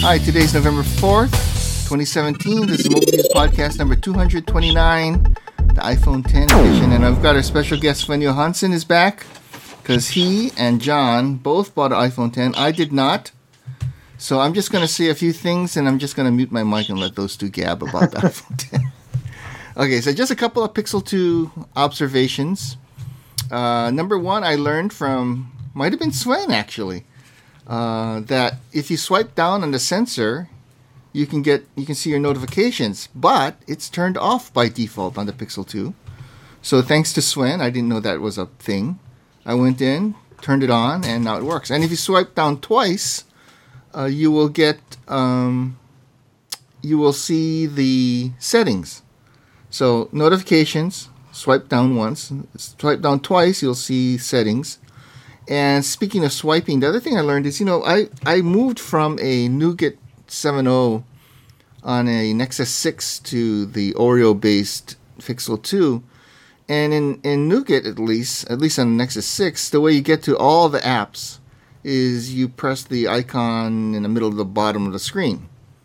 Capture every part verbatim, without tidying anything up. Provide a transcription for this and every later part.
Hi, today's November fourth, twenty seventeen. This is Mobile News Podcast number two twenty-nine, the iPhone ten edition. And I've got our special guest, Sven Johansson, is back because he and John both bought an iPhone ten. I did not. So I'm just going to say a few things, and I'm just going to mute my mic and let those two gab about the iPhone ten. Okay, so just a couple of Pixel two observations. Uh, number one, I learned from, might have been Sven actually, uh, that if you swipe down on the sensor, you can get you can see your notifications, but it's turned off by default on the Pixel two. So thanks to Sven, I didn't know that was a thing. I went in, turned it on, and now it works. And if you swipe down twice, uh, you will get um, you will see the settings. So notifications, swipe down once, swipe down twice, you'll see settings. And speaking of swiping, the other thing I learned is, you know, I, I moved from a Nougat seven point oh on a Nexus six to the Oreo-based Pixel two. And in, in Nougat, at least, at least on the Nexus six, the way you get to all the apps is you press the icon in the middle of the bottom of the screen.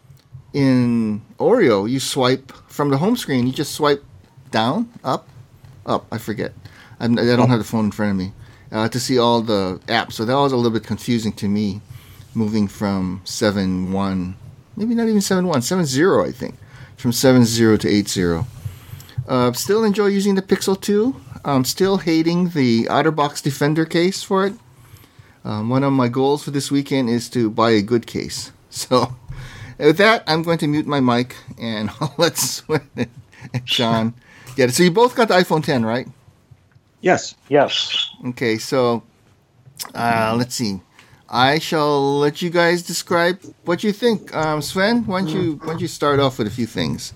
In Oreo, you swipe from the home screen. You just swipe down, up, up. I forget. I'm, I don't have the phone in front of me uh, to see all the apps. So that was a little bit confusing to me, moving from seven point one, maybe not even seven point one, seven point oh, I think, from seven point oh to eight point oh. Uh, still enjoy using the Pixel two. I'm still hating the OtterBox Defender case for it. Um, one of my goals for this weekend is to buy a good case. So with that, I'm going to mute my mic and I'll let Sven and John get it. So you both got the iPhone ten, right? Yes. Yes. Okay, so uh, let's see. I shall let you guys describe what you think. Um, Sven, why don't you why don't you start off with a few things?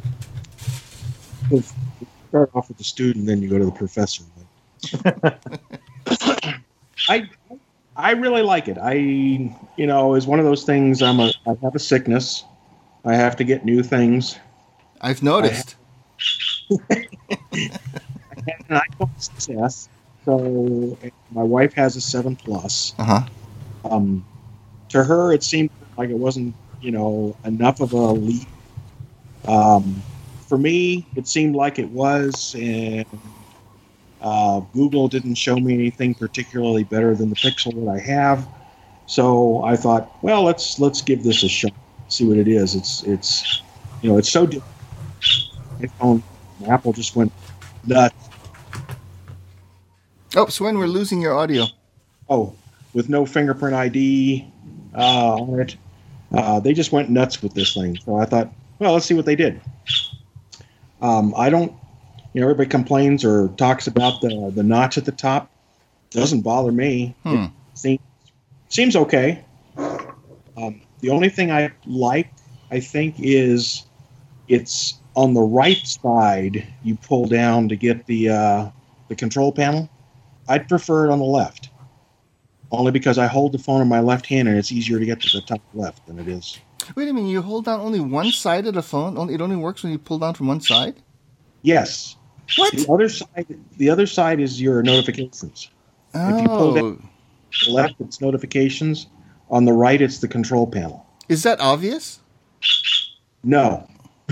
We'll start off with the student, then you go to the professor. I I really like it. I you know is one of those things. I'm a I have a sickness. I have to get new things. I've noticed. I had an iPhone six S, so my wife has a seven Plus. Uh huh. Um, to her, it seemed like it wasn't, you know, enough of a leap. Um, for me, it seemed like it was, and uh, Google didn't show me anything particularly better than the Pixel that I have. So I thought, well, let's let's give this a shot, see what it is. It's it's, you know, it's so different. iPhone, Apple just went nuts. Oh, Sven, we're losing your audio. Oh, with no fingerprint I D uh, on it. Uh, they just went nuts with this thing. So I thought, well, let's see what they did. Um, I don't, you know, everybody complains or talks about the, the notch at the top. Doesn't bother me. Hmm. It seems, seems okay. Um, the only thing I like, I think, is it's on the right side you pull down to get the uh, the control panel. I'd prefer it on the left. Only because I hold the phone in my left hand and it's easier to get to the top left than it is. Wait a minute, you hold down only one side of the phone? Only, it only works when you pull down from one side? Yes. What? The other side, the other side is your notifications. Oh. If you pull down to the left, it's notifications. On the right, it's the control panel. Is that obvious? No.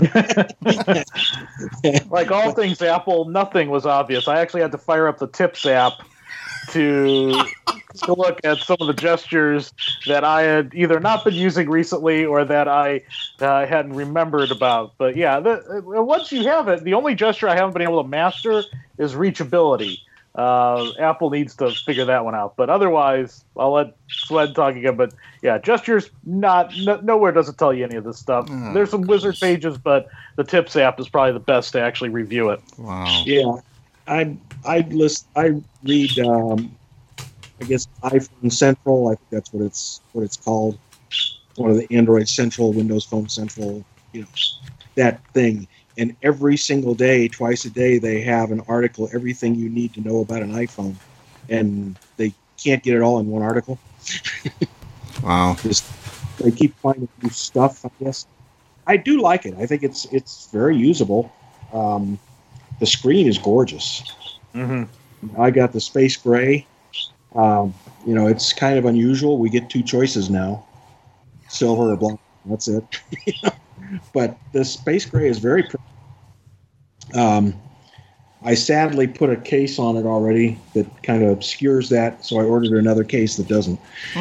Like all things Apple, nothing was obvious. I actually had to fire up the Tips app to to look at some of the gestures that I had either not been using recently or that I uh, hadn't remembered about. But yeah, the, once you have it, the only gesture I haven't been able to master is reachability. Uh, Apple needs to figure that one out. But otherwise, I'll let Sven talk again. But yeah, gestures, not no, nowhere does it tell you any of this stuff. Oh, There's some goodness. wizard pages, but the Tips app is probably the best to actually review it. Wow. Yeah. I I list I read um, I guess iPhone Central. I think that's what it's what it's called. One of the Android Central, Windows Phone Central, you know, that thing. And every single day, twice a day, they have an article, everything you need to know about an iPhone, and they can't get it all in one article. Wow. Just, they keep finding new stuff, I guess. I do like it. I think it's it's very usable. Um, the screen is gorgeous. Mm-hmm. I got the space gray. Um, you know, it's kind of unusual. We get two choices now, silver or black. That's it. But the space gray is very pretty. Um, I sadly put a case on it already that kind of obscures that, so I ordered another case that doesn't.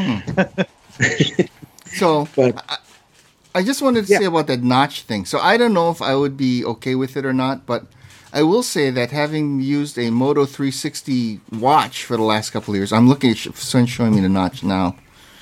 Mm. So, but I, I just wanted to yeah. say about that notch thing. So I don't know if I would be okay with it or not, but I will say that having used a Moto three sixty watch for the last couple of years, I'm looking at Sven's showing me the notch now.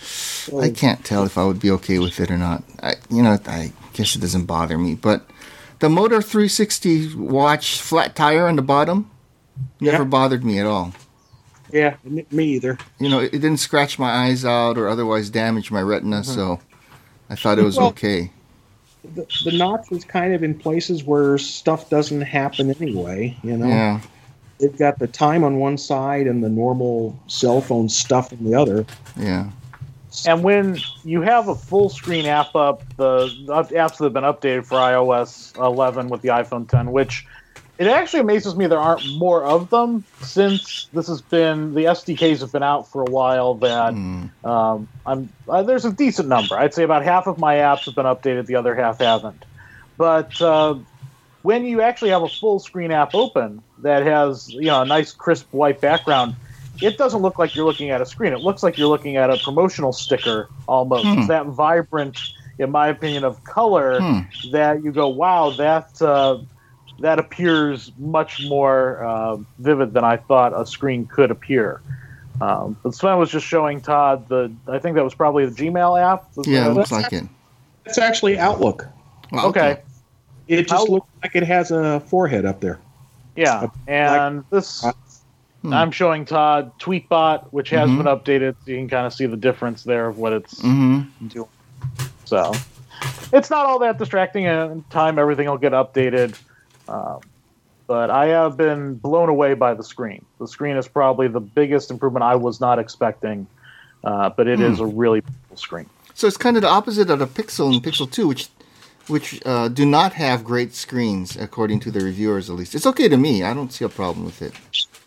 I can't tell if I would be okay with it or not. I, you know, I guess it doesn't bother me, but the Moto three sixty watch flat tire on the bottom never Yeah. bothered me at all. Yeah, me either. You know, it didn't scratch my eyes out or otherwise damage my retina, Mm-hmm. so I thought it was Well, okay. The, the notch is kind of in places where stuff doesn't happen anyway. You know, Yeah. they've got the time on one side and the normal cell phone stuff on the other. Yeah. And when you have a full screen app up, the apps that have been updated for i O S eleven with the iPhone ten, which it actually amazes me there aren't more of them since this has been, the S D Ks have been out for a while. That Mm. um, I'm uh, there's a decent number. I'd say about half of my apps have been updated, the other half haven't. But uh, when you actually have a full screen app open that has, you know, a nice crisp white background, it doesn't look like you're looking at a screen. It looks like you're looking at a promotional sticker almost. Hmm. It's that vibrant, in my opinion, of color Hmm. that you go, wow, that uh, that appears much more uh, vivid than I thought a screen could appear. Um, but Sven was just showing Todd the, I think that was probably the Gmail app. Was Yeah, it that- looks like it. It's actually Outlook. Well, Okay. It just Out- looks like it has a forehead up there. Yeah, and this, Hmm. I'm showing Todd Tweetbot, which has Mhm. been updated, so you can kind of see the difference there of what it's Mm-hmm. doing. So it's not all that distracting, and in time everything will get updated. Um, but I have been blown away by the screen. The screen is probably the biggest improvement I was not expecting, uh, but it is a really beautiful screen. So it's kind of the opposite of the Pixel and Pixel two, which which uh, do not have great screens, according to the reviewers at least. It's okay to me. I don't see a problem with it.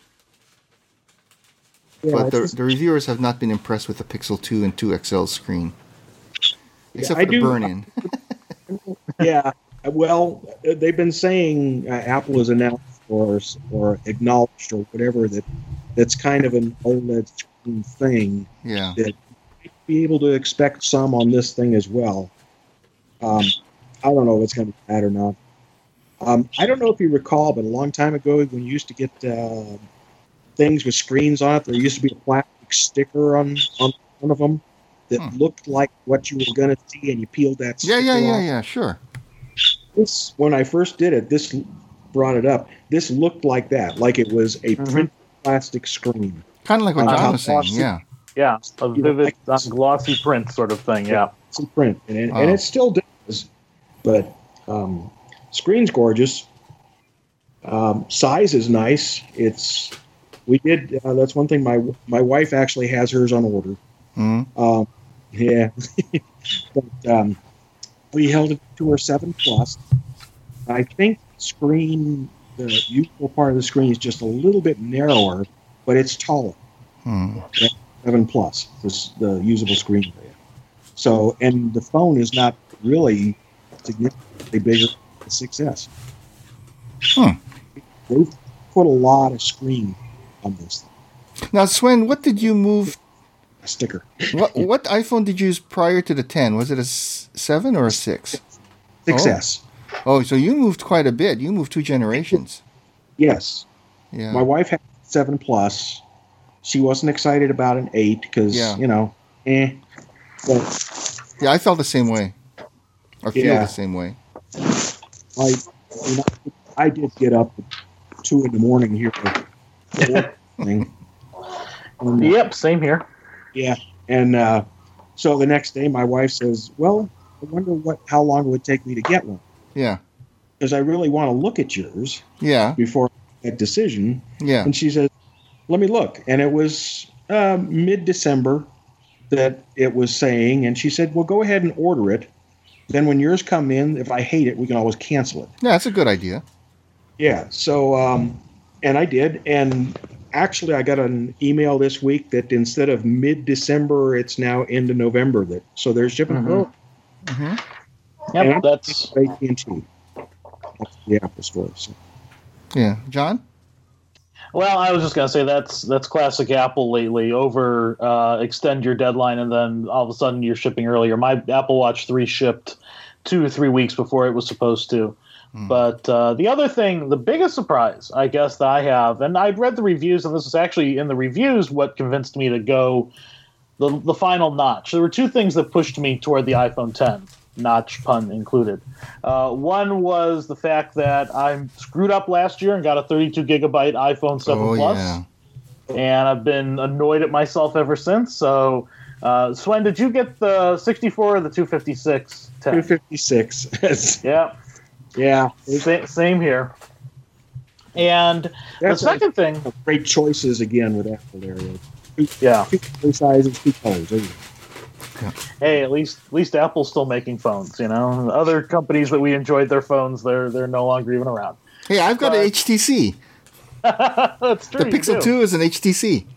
Yeah, but it's the, just- the reviewers have not been impressed with the Pixel two and two X L screen. Except I for the do- burn-in. yeah. Well, they've been saying uh, Apple has announced or or acknowledged or whatever that that's kind of an OLED screen thing. Yeah. That you might be able to expect some on this thing as well. Um, I don't know if it's going to be bad or not. Um, I don't know if you recall, but a long time ago, when you used to get uh, things with screens on it, there used to be a plastic sticker on on one of them that Hmm. looked like what you were going to see, and you peeled that Yeah, sticker yeah, yeah, off. yeah, sure. This, when I first did it, this brought it up. This looked like that, like it was a Mhm. print plastic screen. Kind of like what Uh, John was saying, glossy. yeah. Yeah, a You know, vivid, like- uh, glossy print sort of thing. Yeah. It's a print, and it, Oh. and it still does. But um, screen's gorgeous. Um, size is nice. It's we did. Uh, that's one thing. My my wife actually has hers on order. hmm Um, yeah, but um, we held it to her seven plus. I think screen, the useful part of the screen is just a little bit narrower, but it's taller. Hmm. Seven plus, this, the usable screen area. So, and the phone is not really significantly bigger than the six S. Hmm. They've put a lot of screen on this thing. Now, Sven, what did you move? A sticker. What what iPhone did you use prior to the ten? Was it a s- seven or a six? six S. Oh, so you moved quite a bit. You moved two generations. Yes. Yeah. My wife had seven plus. She wasn't excited about an eight because, Yeah. you know, eh. But Yeah, I felt the same way. Or feel Yeah. the same way. I, you know, I did get up at two in the morning here for the work thing. And, uh, Yep. Same here. Yeah, and uh, so the next day, my wife says, "Well, I wonder what how long it would take me to get one Yeah. because I really want to look at yours Yeah. before I make that decision." Yeah. And she says, "Let me look," and it was uh, mid-December that it was saying, and she said, "Well, go ahead and order it. Then when yours come in, if I hate it, we can always cancel it." Yeah, that's a good idea. Yeah. So, um, and I did, and actually, I got an email this week that instead of mid-December, it's now into November. That so there's shipping. Mhm. Oh, Mm-hmm. Yep, that's A T and T. That's the Apple Store. So. Yeah, John. Well, I was just gonna say that's that's classic Apple lately. Over uh, extend your deadline, and then all of a sudden you're shipping earlier. My Apple Watch three shipped two or three weeks before it was supposed to. Mm. But uh, the other thing, the biggest surprise, I guess, that I have, and I'd read the reviews, and this is actually in the reviews what convinced me to go the the final notch. There were two things that pushed me toward the iPhone ten. Notch pun included. Uh, one was the fact that I screwed up last year and got a thirty-two gigabyte iPhone seven oh, Plus, yeah. and I've been annoyed at myself ever since. So, uh, Swen, did you get the sixty-four or the two fifty-six? two fifty-six. Yeah, yeah. Sa- same here. And That's the second thing, great choices again with Apple there. Two, yeah, two sizes, two colors. Yeah. Hey, at least at least Apple's still making phones. You know, other companies that we enjoyed their phones, they're they're no longer even around. Hey, I've got but, an H T C. That's true. The Pixel two is an H T C.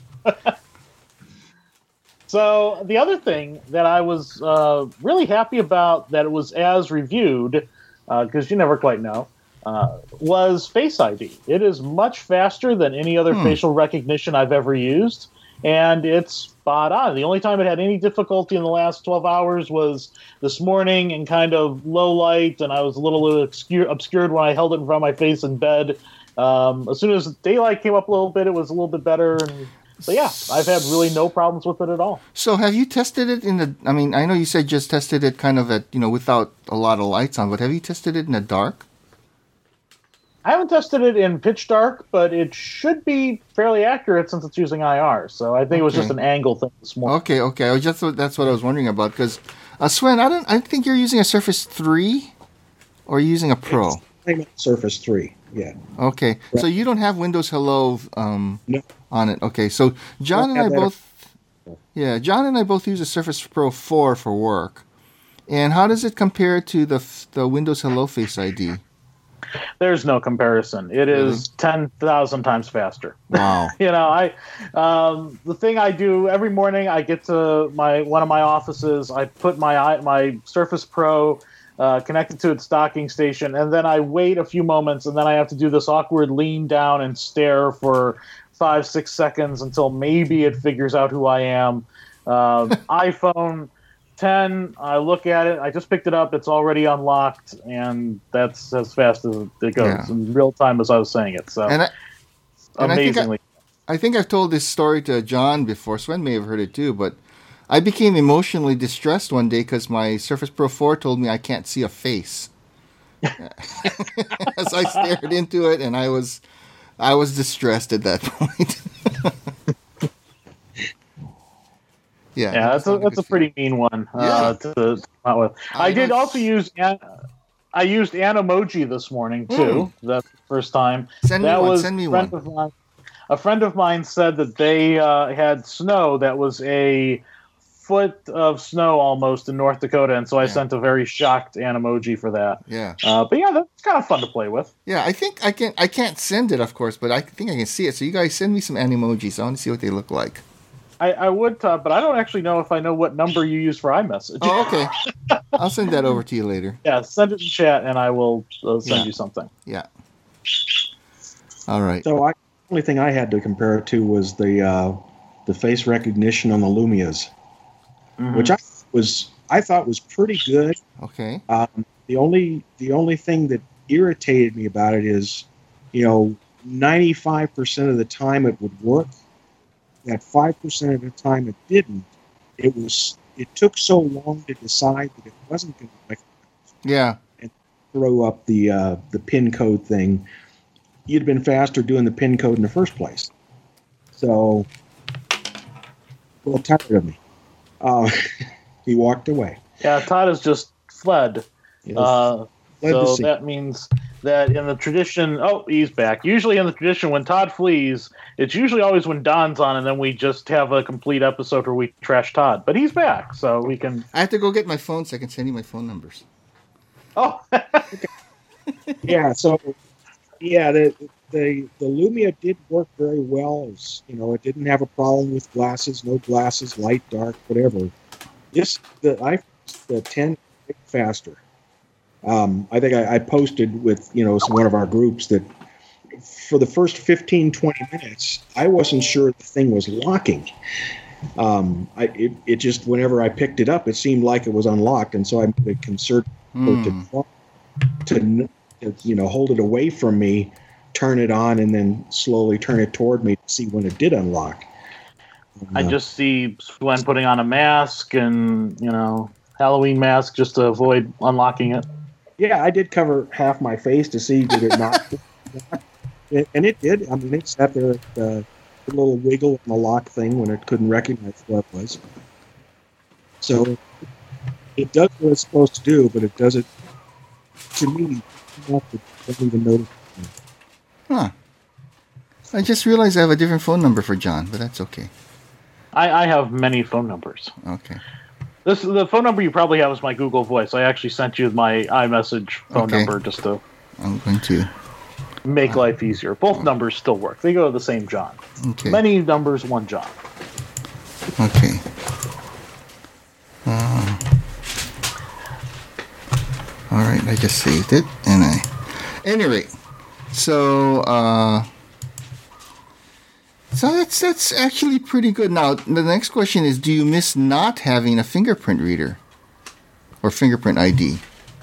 So the other thing that I was uh, really happy about that it was as reviewed, because uh, you never quite know, uh, was Face I D. It is much faster than any other hmm. facial recognition I've ever used. And it's spot on. The only time it had any difficulty in the last twelve hours was this morning in kind of low light, and I was a little obscure, obscured when I held it in front of my face in bed. Um, as soon as daylight came up a little bit, it was a little bit better. And so, yeah, I've had really no problems with it at all. So have you tested it in the, I mean, I know you said just tested it kind of at, you know, without a lot of lights on, but have you tested it in the dark? I haven't tested it in pitch dark, but it should be fairly accurate since it's using I R. So I think okay. it was just an angle thing this morning. Okay, okay. I was just that's what I was wondering about because uh, Swen, I don't. I think you're using a Surface three, or using a Pro. It's Surface three. Yeah. Okay, right. So you don't have Windows Hello um, no. on it. Okay, so John and I both. A- yeah, John and I both use a Surface Pro four for work. And how does it compare to the the Windows Hello Face I D? There's no comparison. It is really? ten thousand times faster. Wow. you know, I um, the thing I do every morning, I get to my one of my offices, I put my my Surface Pro uh, connected to its docking station, and then I wait a few moments, and then I have to do this awkward lean down and stare for five, six seconds until maybe it figures out who I am. Uh, iPhone ten, I look at it, I just picked it up, it's already unlocked, and that's as fast as it goes yeah. in real time as I was saying it. So, and I, and amazingly. I think, I, I think I've told this story to John before. Sven may have heard it too, but I became emotionally distressed one day because my Surface Pro four told me I can't see a face. As I stared into it, and I was, I was distressed at that point. Yeah, yeah, that's a that's a pretty mean one uh, yeah. to, to come out with. I, I did also use I used Animoji this morning too. Mm. That's the first time. Send that me one. Was Send me a friend one. Of mine, a friend of mine said that they uh, had snow that was a foot of snow almost in North Dakota, and so I yeah. sent a very shocked Animoji for that. Yeah, uh, but yeah, that's kind of fun to play with. Yeah, I think I can. I can't send it, of course, but I think I can see it. So you guys send me some Animojis. I want to see what they look like. I, I would, Todd, but I don't actually know if I know what number you use for iMessage. Oh, okay. I'll send that over to you later. Yeah, send it in chat, and I will uh, send yeah. you something. Yeah. All right. So I, the only thing I had to compare it to was the uh, the face recognition on the Lumias, mm-hmm. which I was I thought was pretty good. Okay. Um, the only the only thing that irritated me about it is, you know, ninety-five percent of the time it would work. That five percent of the time it didn't. It was. It took so long to decide that it wasn't going to recognize. Yeah. And throw up the uh, the pin code thing. You'd have been faster doing the pin code in the first place. So, a little tired of me. Uh, he walked away. Yeah, Todd has just fled. Yes. Uh, fled so that means that in the tradition, oh, he's back. Usually in the tradition, when Todd flees, it's usually always when Don's on, and then we just have a complete episode where we trash Todd. But he's back, so we can... I have to go get my phone so I can send you my phone numbers. Oh! yeah, so, yeah, the, the the Lumia did work very well. It was, you know, it didn't have a problem with glasses, no glasses, light, dark, whatever. This, the iPhone the ten faster. Um, I think I, I posted with, you know, one of our groups that for the first fifteen, twenty minutes, I wasn't sure the thing was locking. Um, I, it, it just, whenever I picked it up, it seemed like it was unlocked. And so I made a concerted Mm. to, to, you know, hold it away from me, turn it on, and then slowly turn it toward me to see when it did unlock. I Uh, just see Gwen putting on a mask and, you know, Halloween mask just to avoid unlocking it. Yeah, I did cover half my face to see did it not, and it did. I mean, it sat there at uh, a little wiggle in the lock thing when it couldn't recognize what it was. So it does what it's supposed to do, but it does it to me. I don't even notice. Huh. I just realized I have a different phone number for John, but that's okay. I, I have many phone numbers. Okay. This the phone number you probably have is my Google Voice. I actually sent you my iMessage phone Okay. number just to I'm going to. make life easier. Both numbers still work. They go to the same John. Okay. Many numbers, one John. Okay. Uh, all right, I just saved it, and I. Anyway, so uh, so that's that's actually pretty good. Now the next question is: do you miss not having a fingerprint reader or fingerprint I D?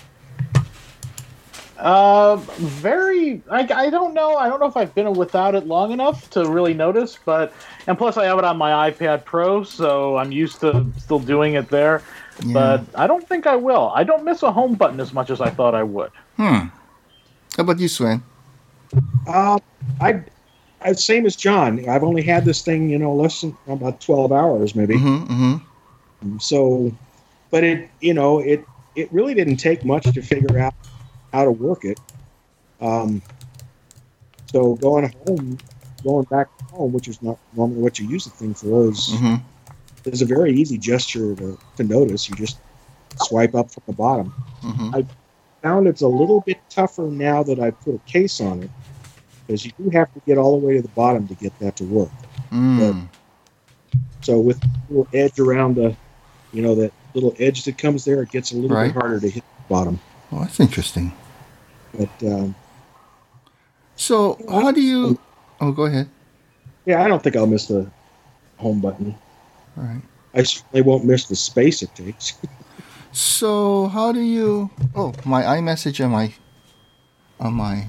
Uh, very. I, I don't know. I don't know if I've been without it long enough to really notice. But and plus, I have it on my iPad Pro, so I'm used to still doing it there. Yeah. But I don't think I will. I don't miss a home button as much as I thought I would. Hmm. How about you, Sven? Uh, I, I same as John. I've only had this thing, you know, less than about twelve hours, maybe. Mm-hmm. Mm-hmm. So, but it, you know, it it really didn't take much to figure out how to work it. Um, so going home, going back home, which is not normally what you use the thing for, is Mm-hmm. is a very easy gesture to, to notice. You just swipe up from the bottom. Mm-hmm. I found it's a little bit tougher now that I put a case on it, because you do have to get all the way to the bottom to get that to work. Mm. So with the little edge around the, you know, that little edge that comes there, it gets a little Right. bit harder to hit the bottom. Well, that's interesting. But um, So, how do you? Oh, go ahead. yeah, I don't think I'll miss the home button. All right. I certainly won't miss the space it takes. So, how do you? Oh, my iMessage on my on my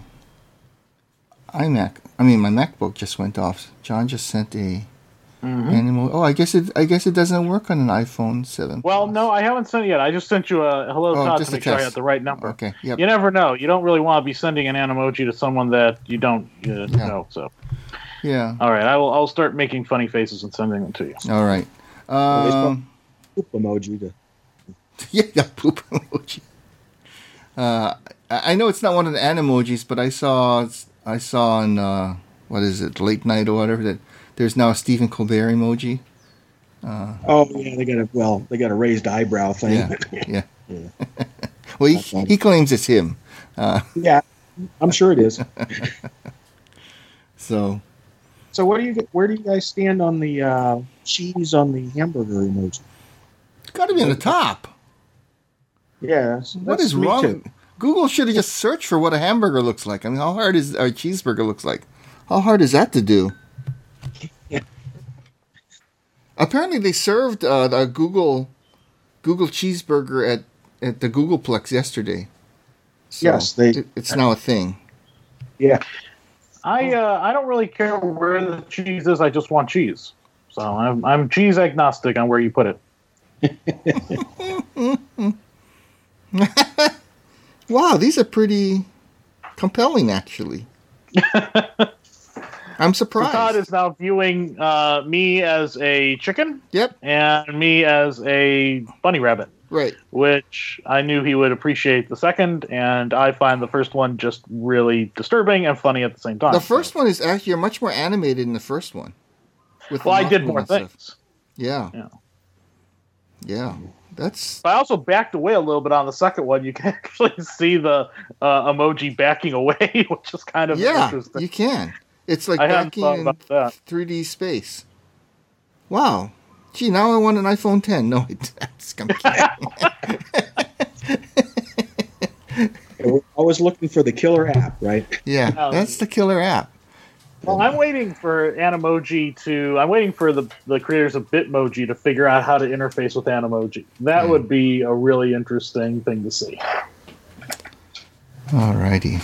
iMac. I mean, my MacBook just went off. John just sent a Mm-hmm. animal. Oh, I guess it. I guess it doesn't work on an iPhone seven. Well, no, I haven't sent it yet. I just sent you a hello Oh, Todd just to a make sure I test. had the right number. Okay. Yep. You never know. You don't really want to be sending an emoji to someone that you don't uh, Yeah. know. So, Yeah. all right, I will. I'll start making funny faces and sending them to you. All right. least Um, Poop emoji to yeah, yeah, poop emoji. Uh, I I know it's not one of the animojis, but I saw I saw on uh, what is it, late night or whatever, that there's now a Stephen Colbert emoji. Uh, oh yeah, they got a well, they got a raised eyebrow thing. yeah, yeah. Yeah. Well, he, That's funny. he claims it's him. Uh, Yeah, I'm sure it is. so So what do you where do you guys stand on the uh, cheese on the hamburger emoji? it's got to be on the top. Yeah, that's, What that's is me wrong? too. Google should have just searched for what a hamburger looks like. I mean, how hard is a cheeseburger looks like? How hard is that to do? Yeah. Apparently, they served uh, the Google Google cheeseburger at, at the Googleplex yesterday. So Yes, they- it- it's now a thing. Yeah, I uh, I don't really care where the cheese is. I just want cheese. So I'm I'm cheese agnostic on where you put it. Wow, these are pretty compelling, actually. I'm So surprised. Todd is now viewing uh, me as a chicken Yep, and me as a bunny rabbit, right. which I knew he would appreciate the second, and I find the first one just really disturbing and funny at the same time. The first one is actually much more animated than the first one. With well, the I did mouth more movement stuff. things. Yeah. Yeah. Yeah. That's But I also backed away a little bit on the second one. You can actually see the uh, emoji backing away, which is kind of yeah, interesting. you can. It's like I hadn't backing thought in about that. three D space. Wow. Gee, now I want an iPhone ten. No, it's I'm kidding. was looking for the killer app, right? Yeah, Um, that's the killer app. Well, I'm waiting for Animoji to. I'm waiting for the the creators of Bitmoji to figure out how to interface with Animoji. That Hmm. would be a really interesting thing to see. Alrighty.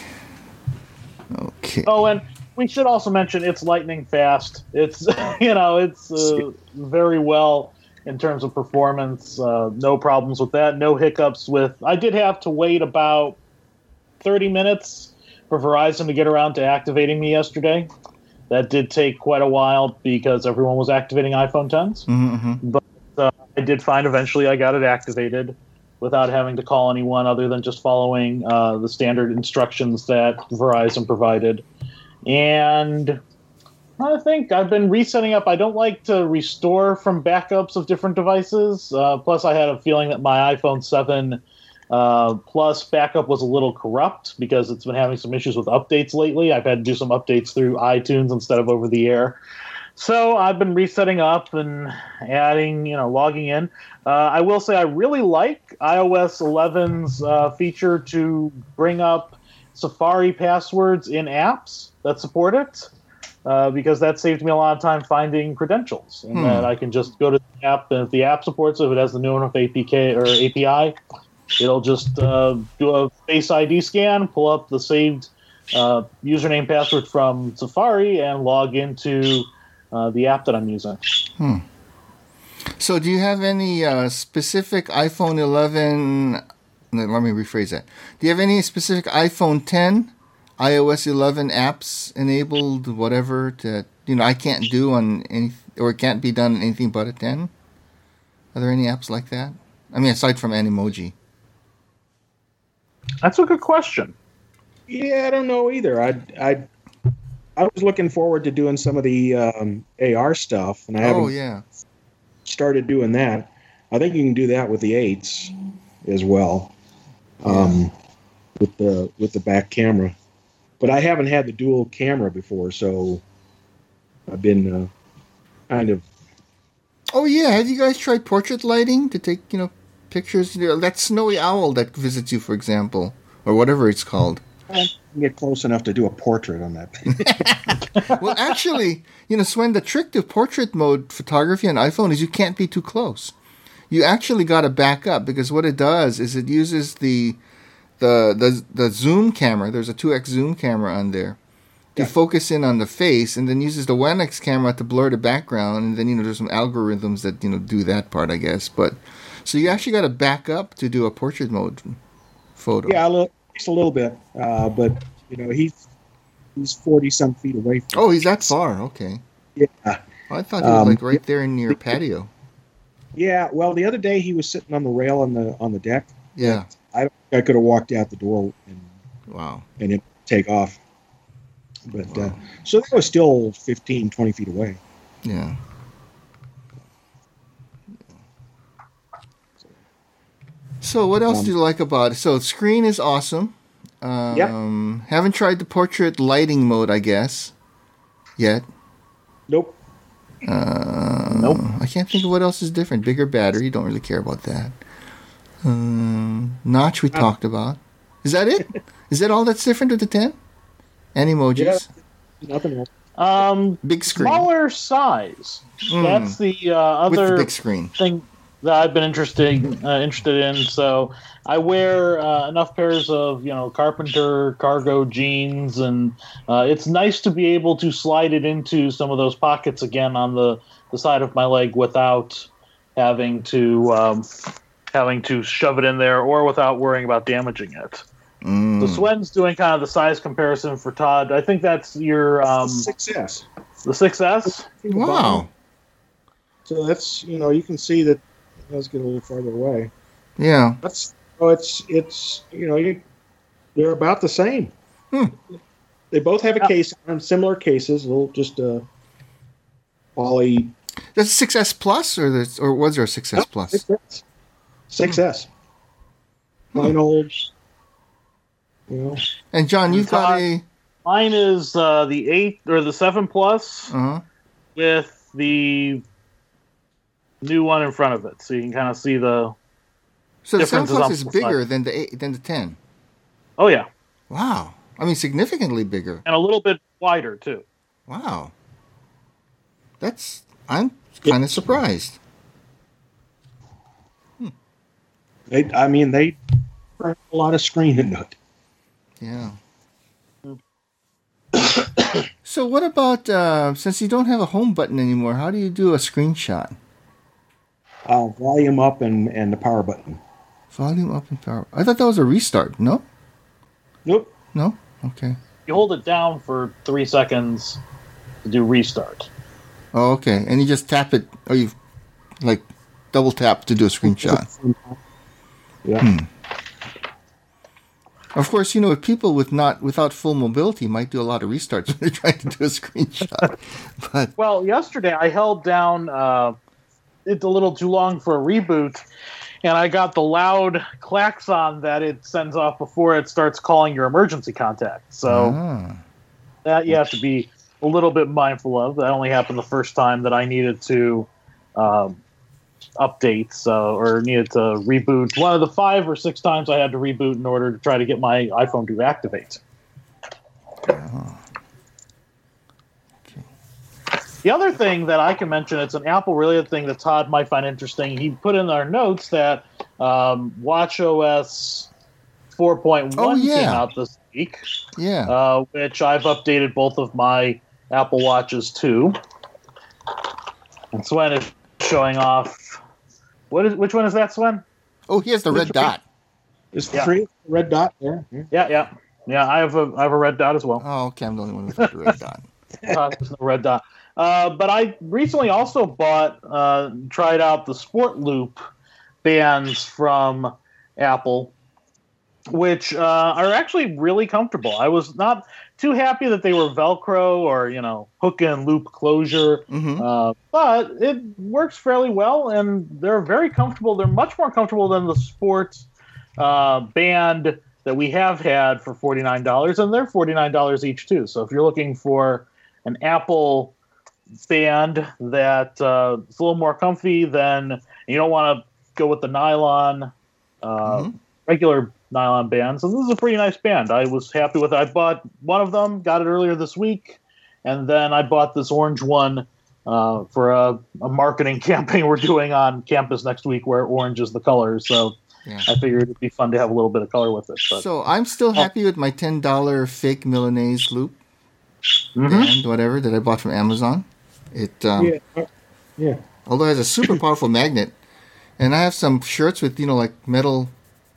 Okay. Oh, and we should also mention it's lightning fast. It's you know it's uh, very well in terms of performance. Uh, no problems with that. No hiccups with. I did have to wait about thirty minutes for Verizon to get around to activating me yesterday. That did take quite a while because everyone was activating iPhone tens. Mm-hmm. But uh, I did find eventually I got it activated without having to call anyone other than just following uh, the standard instructions that Verizon provided. And I think I've been resetting up. I don't like to restore from backups of different devices. Uh, plus, I had a feeling that my iPhone seven Uh, plus, backup was a little corrupt because it's been having some issues with updates lately. I've had to do some updates through iTunes instead of over the air. So I've been resetting up and adding, you know, logging in. Uh, I will say I really like iOS eleven's uh, feature to bring up Safari passwords in apps that support it. Uh, because that saved me a lot of time finding credentials, and Hmm. that I can just go to the app, and if the app supports it, if it has the new enough A P K or A P I, it'll just uh, do a Face I D scan, pull up the saved uh, username password from Safari, and log into uh, the app that I'm using. Hmm. So, do you have any uh, specific iPhone eleven? no, Let me rephrase that. Do you have any specific iPhone ten, iOS eleven apps enabled? Whatever that you know I can't do on any, or it can't be done on anything but a ten. Are there any apps like that? I mean, aside from Animoji. That's a good question. Yeah, I don't know either. I I I was looking forward to doing some of the um, A R stuff, and I haven't Oh yeah. started doing that. I think you can do that with the eights as well, um, with the with the back camera. But I haven't had the dual camera before, so I've been uh, kind of. Oh yeah. Have you guys tried portrait lighting to take you know pictures? You know, that snowy owl that visits you, for example, or whatever it's called. I can get close enough to do a portrait on that. Well, actually, you know, Swen, the trick to portrait mode photography on iPhone is you can't be too close. You actually got to back up because what it does is it uses the the the the zoom camera. There's a two x zoom camera on there to Yeah. focus in on the face, and then uses the one x camera to blur the background. And then you know, there's some algorithms that you know do that part, I guess. But so you actually got to back up to do a portrait mode photo. Yeah, a little, just a little bit, uh, but you know he's he's forty some feet away from. Oh, he's that far. Okay. Yeah. Well, I thought he was Um, like right there in your patio. Yeah, well, the other day he was sitting on the rail on the on the deck. Yeah. I I could have walked out the door and Wow. and it take off, but uh, so that was still fifteen, twenty feet away. Yeah. So what else Um, do you like about it? So screen is awesome. Um, Haven't tried the portrait lighting mode, I guess, yet. Nope. Uh, Nope. I can't think of what else is different. Bigger battery. Don't really care about that. Um, notch we Uh, talked about. Is that it? Is that all that's different with the ten? And emojis. Yeah. Nothing else. Um, Big screen. smaller size. Mm. That's the uh, With the other big screen. thing that I've been interested uh, interested in. So I wear uh, enough pairs of you know carpenter cargo jeans, and uh, it's nice to be able to slide it into some of those pockets again on the, the side of my leg without having to um, having to shove it in there, or without worrying about damaging it. Mm. So Swen's doing kind of the size comparison for Todd. I think that's your um, six S. the six S. Wow. So that's you know you can see that it does get a little farther away. Yeah. That's oh it's it's you know you, they're about the same. Hmm. They both have a Yeah. case on similar cases. A little just uh, poly. That's a six S Plus, or there's, or was there a six S Plus? six S. six S. Plain old. You know. And John, you've got Todd- a. Mine is uh, the eight or the seven plus Uh huh. with the new one in front of it, so you can kind of see the. So the seven Differences Plus on is both bigger sides. than the eight, than the ten. Oh yeah, Wow. I mean, significantly bigger. And a little bit wider, too. Wow. That's, I'm kind of surprised. Hmm. They, I mean, they put a lot of screen into it. Yeah. So what about, uh, since you don't have a home button anymore, how do you do a screenshot? Uh, volume up and, and the power button. Volume up and power. I thought that was a restart. No? Nope. No? Okay. You hold it down for three seconds to do restart. Oh, okay. And you just tap it, or you, like, double tap to do a screenshot. Yeah. Hmm. Of course, you know, people with not without full mobility might do a lot of restarts when they're trying to do a screenshot. But well, yesterday I held down uh, it a little too long for a reboot, and I got the loud klaxon that it sends off before it starts calling your emergency contact. So ah. that you have to be a little bit mindful of. That only happened the first time that I needed to um, update so, or needed to reboot. One of the five or six times I had to reboot in order to try to get my iPhone to activate. Oh. Okay. The other thing that I can mention, it's an Apple-related thing that Todd might find interesting. He put in our notes that um, watchOS four point one oh, yeah. came out this week, Yeah. uh, which I've updated both of my Apple Watches to. And Swen is showing off. What is? Which one is that, Swen? Oh, he has the red dot. Is the Yeah. three red dot there? Yeah. Yeah, yeah, yeah. I have a I have a red dot as well. Oh, okay. I'm the only one without the red dot. Uh, there's no red dot. Uh, but I recently also bought, uh, tried out the Sport Loop bands from Apple, which uh, are actually really comfortable. I was not too happy that they were Velcro or, you know, hook and loop closure, Mm-hmm. uh, but it works fairly well, and they're very comfortable. They're much more comfortable than the Sport uh, band that we have had for forty-nine dollars, and they're forty-nine dollars each too. So if you're looking for an Apple band that uh, is a little more comfy, then you don't want to go with the nylon, uh, Mm-hmm. regular nylon bands. So this is a pretty nice band. I was happy with it. I bought one of them, got it earlier this week, and then I bought this orange one uh, for a, a marketing campaign we're doing on campus next week where orange is the color. So Yeah. I figured it'd be fun to have a little bit of color with it. But, So I'm still happy with my ten dollars fake Milanese loop Mhm. band, whatever, that I bought from Amazon. It um, Yeah. Yeah. although it has a super powerful magnet, and I have some shirts with, you know, like metal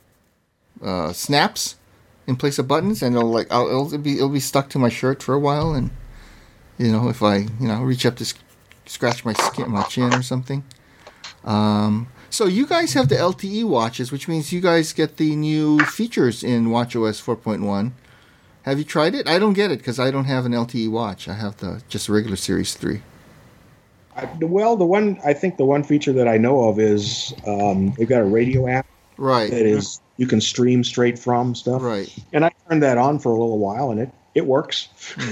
uh, snaps in place of buttons, and it'll like I'll, it'll be it'll be stuck to my shirt for a while, and you know, if I you know reach up to sc- scratch my skin, my chin or something. Um, so you guys have the L T E watches, which means you guys get the new features in watchOS four point one. Have you tried it? I don't get it because I don't have an L T E watch. I have the just regular Series three. I, well, the one I think the one feature that I know of is um, they've got a radio app Right. that is you can stream straight from stuff. Right. And I turned that on for a little while, and it it works.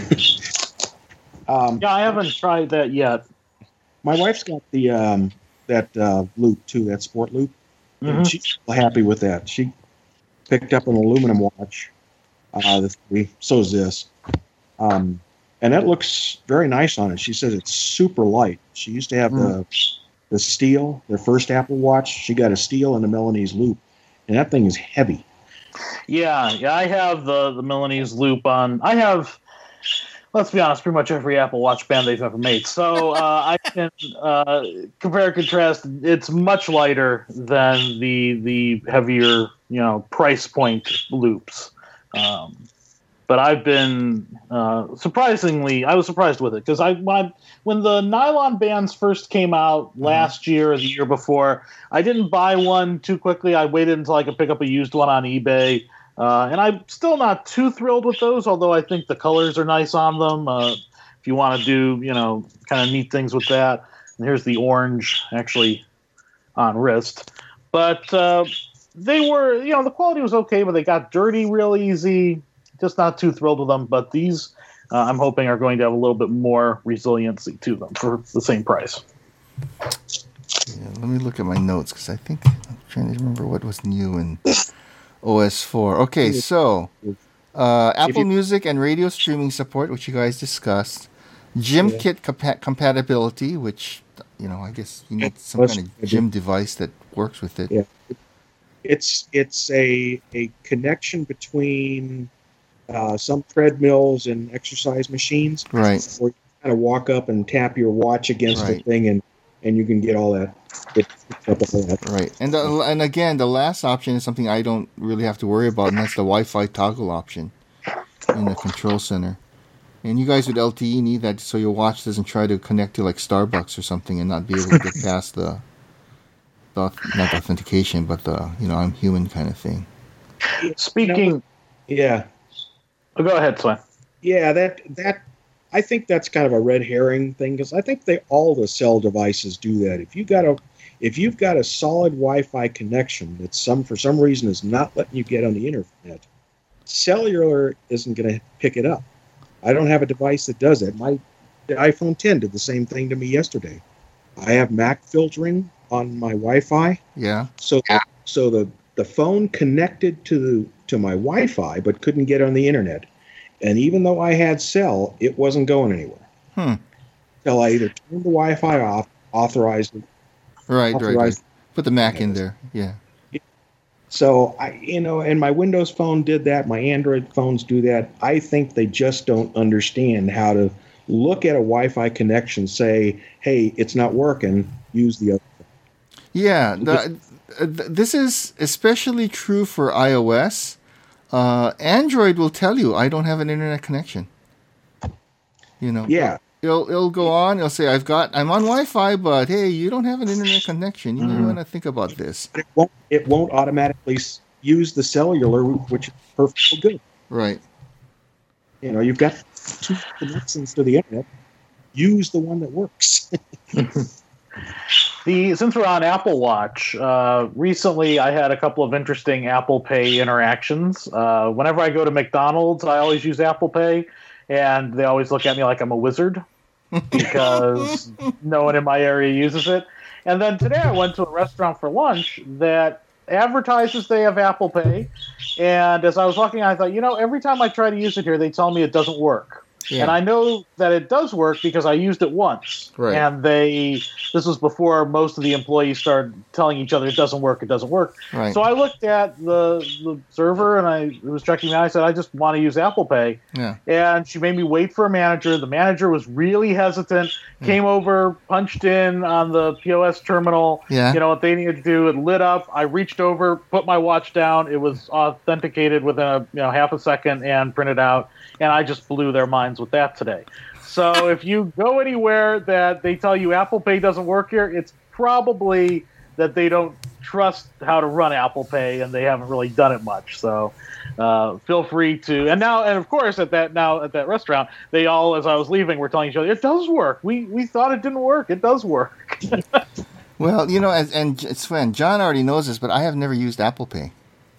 um, Yeah, I haven't tried that yet. my wife's got the um, that uh, loop too, that sport loop, Mhm. and she's happy with that. She picked up an aluminum watch. Uh, the three, so is this, um, and it looks very nice on it. She says it's super light. She used to have the the steel, their first Apple Watch. She got a steel and a Milanese loop, and that thing is heavy. Yeah, yeah, I have the, the Milanese loop on. I have, let's be honest, pretty much every Apple Watch band they've ever made. So uh, I can uh, compare and contrast. It's much lighter than the the heavier, you know, price point loops. Um, but I've been uh, surprisingly, I was surprised with it because I when, I when the nylon bands first came out last year or the year before, I didn't buy one too quickly. I waited until I could pick up a used one on eBay, uh, and I'm still not too thrilled with those. Although I think the colors are nice on them. Uh, if you want to do, you know, kind of neat things with that, and here's the orange actually on wrist, but. Uh, They were, you know, the quality was okay, but they got dirty real easy. Just not too thrilled with them. But these, uh, I'm hoping, are going to have a little bit more resiliency to them for the same price. Yeah, let me look at my notes because I think I'm trying to remember what was new in O S four. Okay, so Uh, Apple you- Music and radio streaming support, which you guys discussed. GymKit Yeah. compa- compatibility, which, you know, I guess you need some Plus- kind of gym device that works with it. Yeah. It's it's a a connection between uh, some treadmills and exercise machines, Right. where you kind of walk up and tap your watch against Right. the thing, and, and you can get all that. Get up all that. Right. And the, and again, the last option is something I don't really have to worry about, and that's the Wi-Fi toggle option in the control center. And you guys with L T E need that so your watch doesn't try to connect to like Starbucks or something and not be able to get past the, the not the authentication, but the, you know, I'm human kind of thing. Speaking, Yeah, oh, go ahead, Swen. yeah. That that I think that's kind of a red herring thing, because I think they all the cell devices do that. If you got a if you've got a solid Wi-Fi connection that some for some reason is not letting you get on the internet, cellular isn't going to pick it up. I don't have a device that does it. My the iPhone ten did the same thing to me yesterday. I have Mac filtering on my Wi-Fi, Yeah. so so the the phone connected to the, to my Wi-Fi but couldn't get on the internet. And even though I had cell, it wasn't going anywhere. Hmm. Until I either turned the Wi-Fi off, authorized it. Right, right, right. Authorized- Put the Mac in there. Yeah. So I, you know, and my Windows phone did that. My Android phones do that. I think they just don't understand how to look at a Wi-Fi connection, say, "Hey, it's not working. Use the other." Yeah, the, uh, th- this is especially true for iOS. Uh, Android will tell you, I don't have an internet connection. You know. Yeah. It'll it'll go on. It'll say, I've got I'm on Wi-Fi, but hey, you don't have an internet connection. You may want to think about this. But it won't. It won't automatically s- use the cellular, which is perfectly good. Right. You know, you've got two connections to the internet. Use the one that works. The since we're on Apple Watch, uh, recently I had a couple of interesting Apple Pay interactions. Uh, whenever I go to McDonald's, I always use Apple Pay, and they always look at me like I'm a wizard because no one in my area uses it. And then today I went to a restaurant for lunch that advertises they have Apple Pay, and as I was walking, I thought, you know, every time I try to use it here, they tell me it doesn't work. Yeah. And I know that it does work because I used it once. Right. And they, this was before most of the employees started telling each other it doesn't work, it doesn't work. Right. So I looked at the, the server and I was checking me out. I said, I just want to use Apple Pay. Yeah. And she made me wait for a manager. The manager was really hesitant, came over, punched in on the P O S terminal, Yeah. you know, what they needed to do. It lit up. I reached over, put my watch down. It was authenticated within a you know half a second and printed out. And I just blew their minds with that today. So if you go anywhere that they tell you Apple Pay doesn't work here, it's probably that they don't trust how to run Apple Pay and they haven't really done it much. So uh, feel free to. And now, and of course, at that now at that restaurant, they all, as I was leaving, were telling each other it does work. We we thought it didn't work. It does work. Well, you know, and, and Sven, John already knows this, but I have never used Apple Pay.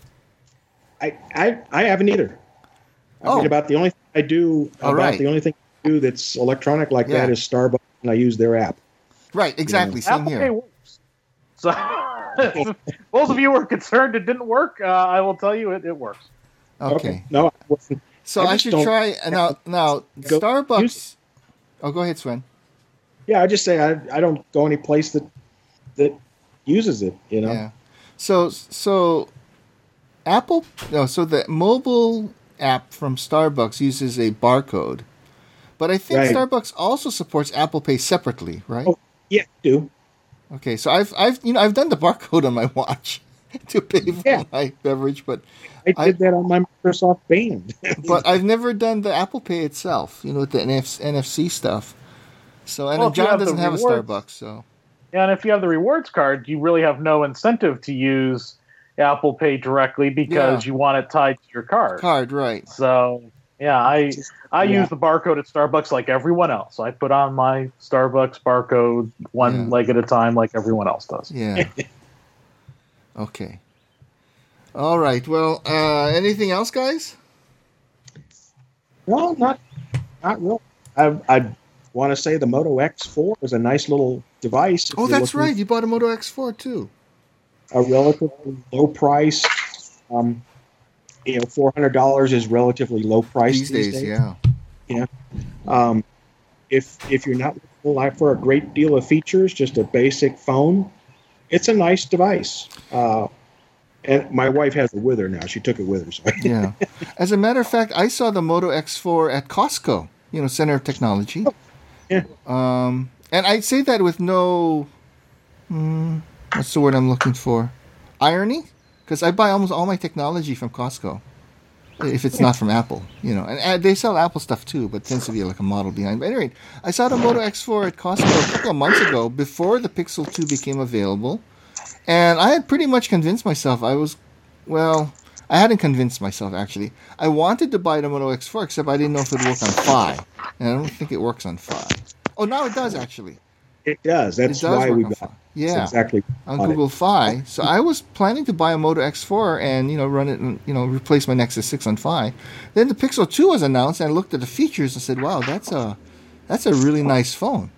I, I I haven't either. I Oh. mean, about the only thing I do, All about right. the only thing I do that's electronic like Yeah. that is Starbucks, and I use their app. Right, exactly. Same Apple Pay here. works. So if those of you who are concerned it didn't work, uh, I will tell you it, it works. Okay. No, I wasn't. So I I, just should don't- try now. Now Go- Starbucks. use- Oh, go ahead, Sven. Yeah, I just say I, I don't go any place that that uses it. You know. Yeah. So so Apple. No. So the mobile app from Starbucks uses a barcode, but I think Right. Starbucks also supports Apple Pay separately, right? Oh. Yeah, I do. Okay. So I've I've you know I've done the barcode on my watch to pay for Yeah. my beverage, but I I- did that on my Microsoft Band. but I've never done the Apple Pay itself. You know, with the N F C stuff. So and Well, if you John have the doesn't have a rewards- Starbucks, so. And if you have the rewards card, you really have no incentive to use Apple Pay directly because Yeah. you want it tied to your card. Card, right. So yeah, I I Yeah. use the barcode at Starbucks like everyone else. I put on my Starbucks barcode one Yeah. leg at a time like everyone else does. Yeah. Okay. All right. Well, uh, anything else, guys? No, not not really. I I want to say the Moto X four is a nice little device. if Oh, you're that's looking right. You bought a Moto X four too. A relatively low price. Um, you know, four hundred dollars is relatively low price these, these days, days. yeah. Yeah. Um, if if you're not looking for a great deal of features, just a basic phone, it's a nice device. Uh, and my wife has it with her now. She took it with her. So. Yeah. As a matter of fact, I saw the Moto X four at Costco, you know, Center of Technology. Oh, yeah. Um, and I say that with no, mm, what's the word I'm looking for? Irony? Because I buy almost all my technology from Costco. If it's not from Apple, you know. And, and they sell Apple stuff too, but it tends to be like a model behind. But anyway, I saw the Moto X four at Costco a couple of months ago before the Pixel two became available. And I had pretty much convinced myself. I was, well, I hadn't convinced myself, actually. I wanted to buy the Moto X four, except I didn't know if it would work on Fi. And I don't think it works on Fi. Oh, now it does, actually. It does. That's it does why we on got Fi. it. Yeah, That's exactly on Google it. Fi. So I was planning to buy a Moto X four and, you know, run it and, you know, replace my Nexus six on Fi. Then the Pixel two was announced, and I looked at the features and said, wow, that's a, that's a really nice phone.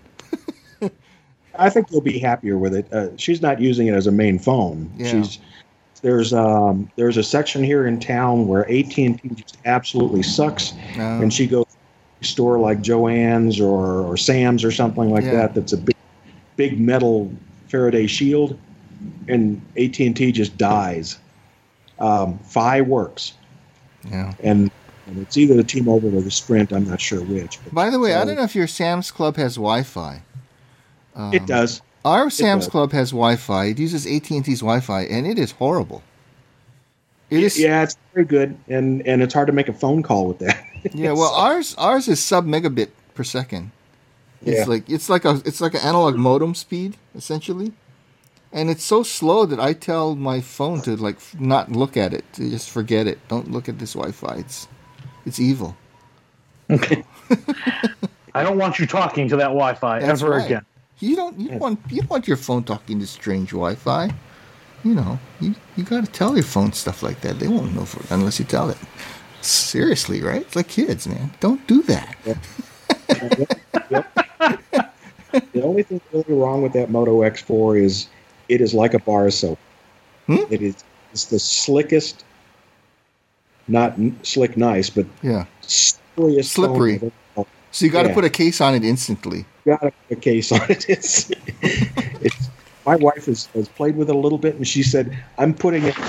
I think you'll be happier with it. Uh, she's not using it as a main phone. Yeah. She's there's um there's a section here in town where A T and T just absolutely sucks, Um, and she goes to a store like Joann's or, or Sam's or something like Yeah. that. That's a big big metal Faraday shield, and A T and T just dies. Um, Fi works, yeah. and, and it's either the T-Mobile or the Sprint. I'm not sure which. But By the way, I so don't know if your Sam's Club has Wi-Fi. Um, it does. Our Sam's does. Club has Wi-Fi. It uses A T and T's Wi-Fi, and it is horrible. It is. Yeah, it's very good, and, and it's hard to make a phone call with that. Yeah, well, ours ours is sub megabit per second. It's Yeah. like it's like a it's like an analog modem speed essentially, and it's so slow that I tell my phone to like f- not look at it, to just forget it. Don't look at this Wi-Fi. It's it's evil. I don't want you talking to that Wi-Fi That's ever right. again. You don't you don't want you don't want your phone talking to strange Wi-Fi. You know, you you got to tell your phone stuff like that. They won't know for, unless you tell it. Seriously, right? It's like kids, man. Don't do that. The only thing really wrong with that Moto X four is it is like a bar of soap. Hmm? It is it's the slickest, not n- slick nice, but Yeah. slickest phone Slippery. I've ever held. So you got to Yeah. put a case on it instantly. Got to put a case on it. It's, it's my wife has, has played with it a little bit, and she said, "I'm putting it."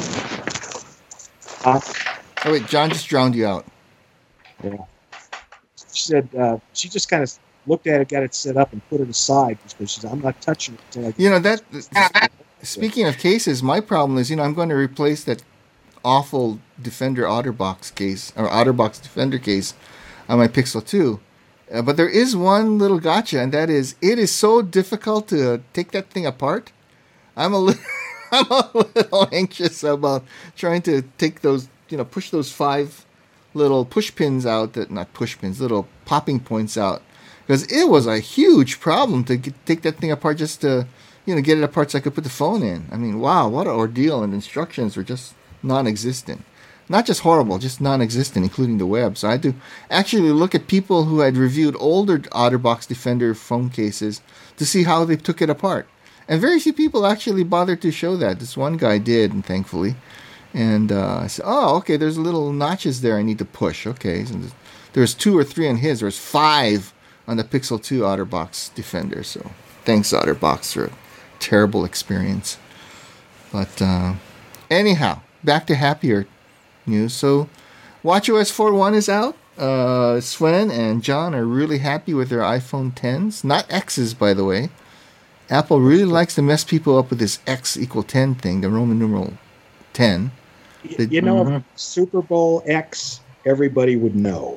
Uh, Oh wait, John just drowned you out. yeah. She said uh, she just kind of looked at it, got it set up, and put it aside because she said, "I'm not touching it until I." You know that. Speaking of cases, my problem is, you know, I'm going to replace that awful Defender OtterBox case or OtterBox Defender case on my Pixel two. Uh, but there is one little gotcha, and that is, it is so difficult to uh, take that thing apart. I'm a little, I'm a little anxious about trying to take those, you know, push those five little push pins out, that not push pins, little popping points out, because it was a huge problem to get, take that thing apart just to, you know, get it apart so I could put the phone in. I mean, wow, what an ordeal! And instructions were just non-existent. Not just horrible, just non-existent, including the web. So I had to actually look at people who had reviewed older OtterBox Defender phone cases to see how they took it apart. And very few people actually bothered to show that. This one guy did, and thankfully. And uh, I said, oh, okay, there's little notches there I need to push. Okay, so there's two or three on his. There's five on the Pixel two OtterBox Defender. So thanks, OtterBox, for a terrible experience. But uh, anyhow, back to happier news. So watchOS four point one is out. Uh, Sven and John are really happy with their iPhone tens. Not X's, by the way. Apple really likes to mess people up with this X equal ten thing, the Roman numeral ten. Y- You know, Mhm. if Super Bowl X, everybody would know.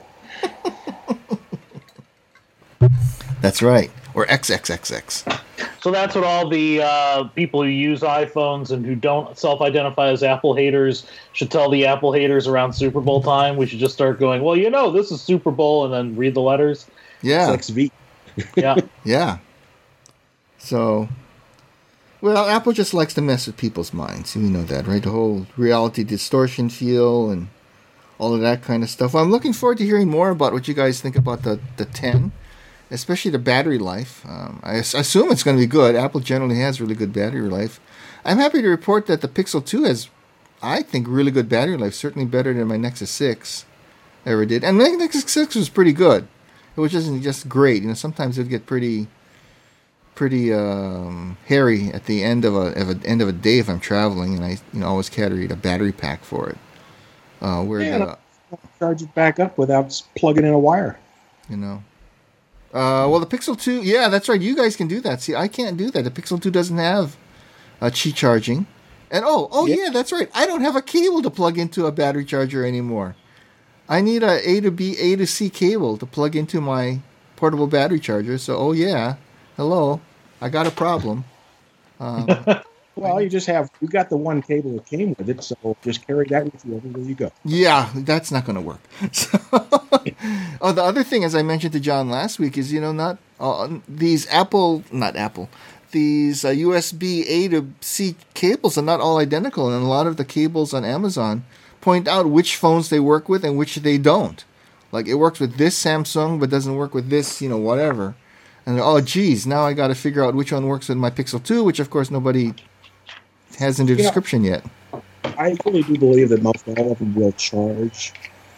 That's right. Or X X X X. So that's what all the uh, people who use iPhones and who don't self-identify as Apple haters should tell the Apple haters around Super Bowl time. We should just start going, well, you know, this is Super Bowl, and then read the letters. Yeah. X V. Yeah. Yeah. So, well, Apple just likes to mess with people's minds. You know that, right? The whole reality distortion feel and all of that kind of stuff. Well, I'm looking forward to hearing more about what you guys think about the, the ten, especially the battery life. Um, I as- assume it's going to be good. Apple generally has really good battery life. I'm happy to report that the Pixel two has I think, really good battery life. Certainly better than my Nexus six ever did. And my Nexus six was pretty good. It was just just great. You know, sometimes it'd get pretty, pretty um, hairy at the end of a, of a end of a day if I'm traveling, and I you know always carried a battery pack for it. Uh, where Yeah, the, charge it back up without s- plugging in a wire. you know. Uh, well, the Pixel two, yeah, that's right. You guys can do that. See, I can't do that. The Pixel two doesn't have uh, Qi charging. And oh, oh Yeah. yeah, that's right. I don't have a cable to plug into a battery charger anymore. I need a A to B, A to C cable to plug into my portable battery charger. So, oh yeah, hello, I got a problem. Um, Well, you just have you got the one cable that came with it, so just carry that with you everywhere you go. Yeah, that's not going to work. So, oh, the other thing, as I mentioned to John last week, is you know not uh, these Apple, not Apple, these uh, U S B A to C cables are not all identical, and a lot of the cables on Amazon point out which phones they work with and which they don't. Like it works with this Samsung, but doesn't work with this, you know, whatever. And oh, geez, now I got to figure out which one works with my Pixel two, which of course nobody has in the You know, description yet. I really do believe that most all of them will charge.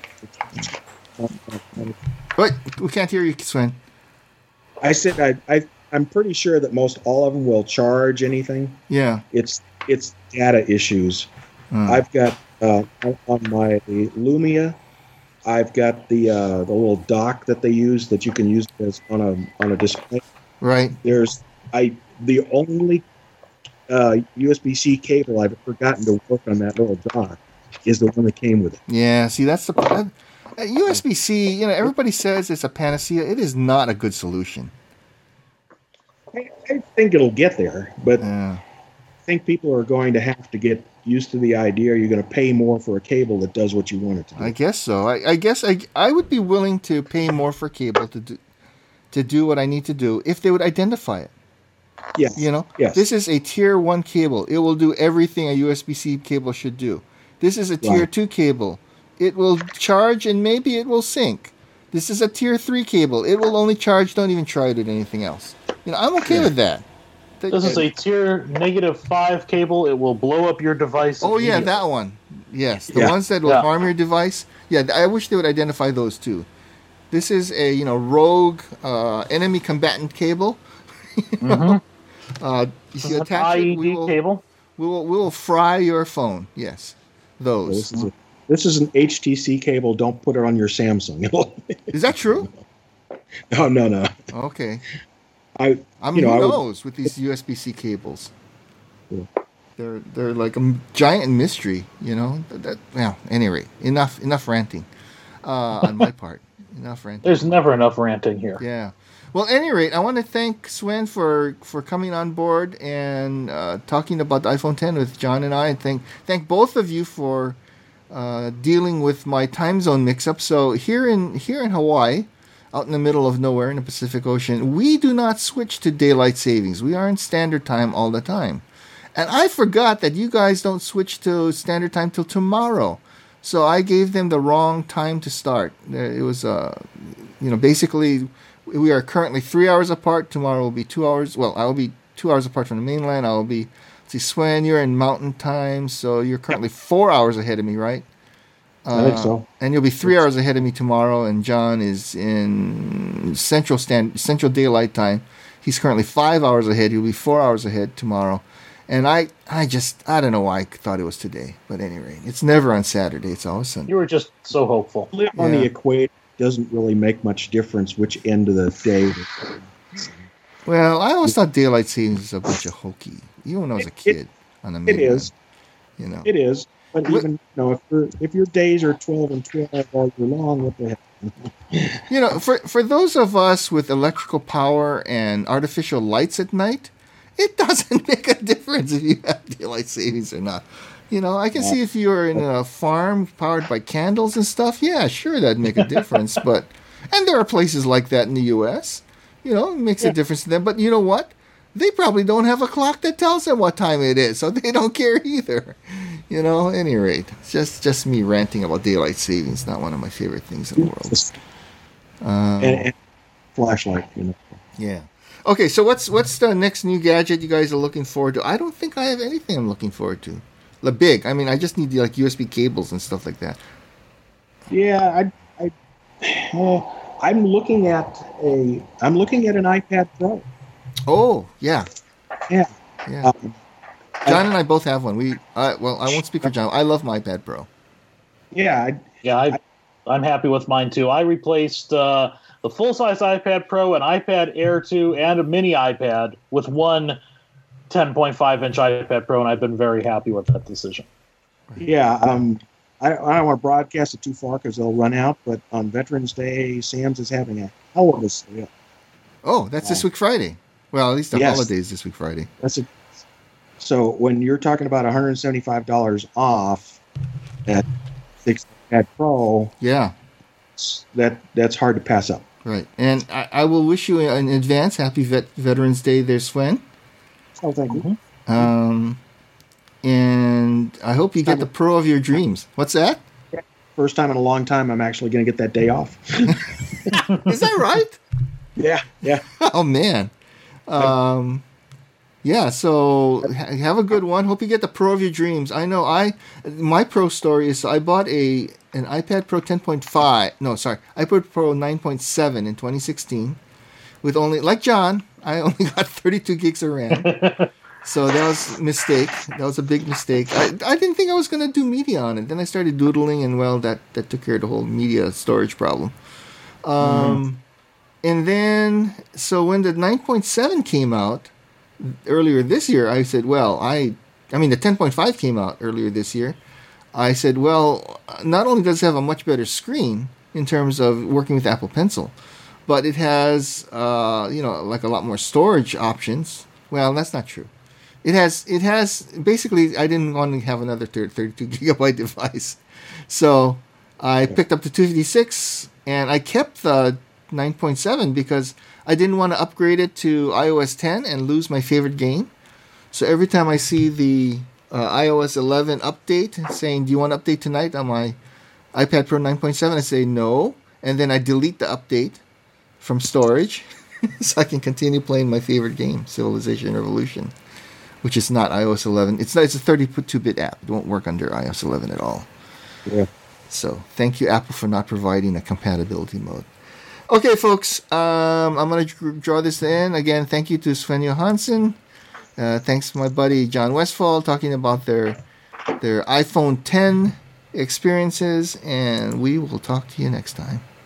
But we can't hear you, Sven. I said I, I I'm pretty sure that most all of them will charge anything. Yeah. It's it's data issues. Hmm. I've got uh, on my Lumia, I've got the uh, the little dock that they use that you can use as on a on a display. Right. There's I the only uh, U S B C cable I've forgotten to work on that little dock is the one that came with it. Yeah, see, that's the problem. U S B C, you know, everybody says it's a panacea. It is not a good solution. I, I think it'll get there, but Yeah. I think people are going to have to get used to the idea you're going to pay more for a cable that does what you want it to do. I guess so. I, I guess I, I would be willing to pay more for cable to do, to do what I need to do if they would identify it. Yeah. You know, Yes. this is a tier one cable. It will do everything a U S B C cable should do. This is a tier Right. two cable. It will charge and maybe it will sync. This is a tier three cable. It will only charge. Don't even try it at anything else. You know, I'm okay Yeah. with that. That- This is a tier negative five cable. It will blow up your device. Oh yeah, immediately. that one. Yes, the Yeah. ones that will Yeah. harm your device. Yeah, I wish they would identify those too. This is a you know rogue uh, enemy combatant cable. Mhm. Uh, if This you is an attach it, we I E D will, cable. we will we will fry your phone. Yes, So those. this is a, this is an H T C cable. Don't put it on your Samsung. Is that true? no, no, no. Okay. I I mean, You know, who I would- knows with these U S B C cables? Yeah. They're they're like a m- giant mystery. You know. That, that well, anyway, enough enough ranting uh, on my part. Enough ranting. There's never enough ranting here. Yeah. Well, at any rate, I want to thank Sven for, for coming on board and uh, talking about the iPhone ten with John and I, and thank thank both of you for uh, dealing with my time zone mix-up. So here in here in Hawaii, out in the middle of nowhere in the Pacific Ocean, we do not switch to daylight savings. We are in standard time all the time, and I forgot that you guys don't switch to standard time till tomorrow. So I gave them the wrong time to start. It was, uh, you know, basically. We are currently three hours apart. Tomorrow will be two hours. Well, I will be two hours apart from the mainland. I will be, let's see, Swen, you're in mountain time, so you're currently four hours ahead of me, right? I think so. And you'll be three hours ahead of me tomorrow, and John is in Central Stand Central Daylight Time. He's currently five hours ahead. He'll be four hours ahead tomorrow. And I, I just, I don't know why I thought it was today. But anyway, it's never on Saturday. It's always Sunday. You were just so hopeful. Live on Yeah. the equator doesn't really make much difference which end of the day. Well, I always thought daylight savings was a bunch of hokey. Even when I was a It- kid on the It mainland. is. You know. It is. But What- even you know, if your if your days are twelve and twelve all year long, what the heck? You know, for for those of us with electrical power and artificial lights at night, it doesn't make a difference if you have daylight savings or not. You know, I can see if you're in a farm powered by candles and stuff. Yeah, sure, that'd make a difference. But and there are places like that in the U S. You know, it makes a difference to them. But you know what? They probably don't have a clock that tells them what time it is, so they don't care either. You know, at any rate, it's just just me ranting about daylight savings. Not one of my favorite things in the world. Um, And, and flashlight, you know. Yeah. Okay, so what's what's the next new gadget you guys are looking forward to? I don't think I have anything I'm looking forward to. the big. I mean, I just need the, like U S B cables and stuff like that. Yeah, I, I, well, I'm looking at a, I'm looking at an iPad Pro. Oh, yeah. Yeah. Yeah. Um, John and I both have one. We, I, well, I won't speak for John. I love my iPad Pro. Yeah. I, Yeah, I, I'm happy with mine too. I replaced uh, the full-size iPad Pro, an iPad Air two, and a mini iPad with one ten point five inch iPad Pro, and I've been very happy with that decision. yeah. Um, I, I don't want to broadcast it too far because they'll run out. But on Veterans Day, Sam's is having a hell of a sale. Oh, that's this week Friday. Well, at least the Yes. holidays this week Friday. That's a, so when you're talking about one hundred seventy-five dollars off at six iPad Pro, Yeah. that that's hard to pass up. Right. And I, I will wish you in advance happy Vet- Veterans Day there, Sven. Oh, thank you. Um, and I hope you get the pro of your dreams. What's that? First time in a long time, I'm actually going to get that day off. Is that right? yeah, yeah. Oh, man. Um, yeah, so ha- have a good one. Hope you get the pro of your dreams. I know I, my pro story is I bought a an iPad Pro ten point five. No, sorry, iPad Pro nine point seven in twenty sixteen with only, like John, I only got thirty-two gigs of RAM. So that was a mistake. That was a big mistake. I, I didn't think I was going to do media on it. Then I started doodling, and well, that, that took care of the whole media storage problem. Um, mm. And then, so when the nine point seven came out earlier this year, I said, well, I, I mean, the ten point five came out earlier this year. I said, well, not only does it have a much better screen in terms of working with Apple Pencil, but it has, uh, you know, like a lot more storage options. Well, that's not true. It has, it has, basically, I didn't want to have another thirty-two gigabyte device. So I picked up the two fifty-six, and I kept the nine point seven because I didn't want to upgrade it to i O S ten and lose my favorite game. So every time I see the uh, i O S eleven update saying, do you want to update tonight on my iPad Pro nine point seven, I say no. And then I delete the update from storage so I can continue playing my favorite game, Civilization Revolution, which is not i O S eleven. It's not, it's a thirty-two bit app. It won't work under i O S eleven at all. Yeah. So thank you, Apple, for not providing a compatibility mode. Okay, folks, um, I'm going to draw this in. Again, thank you to Sven Johansson. Uh, thanks to my buddy John Westfall talking about their their iPhone ten experiences, and we will talk to you next time.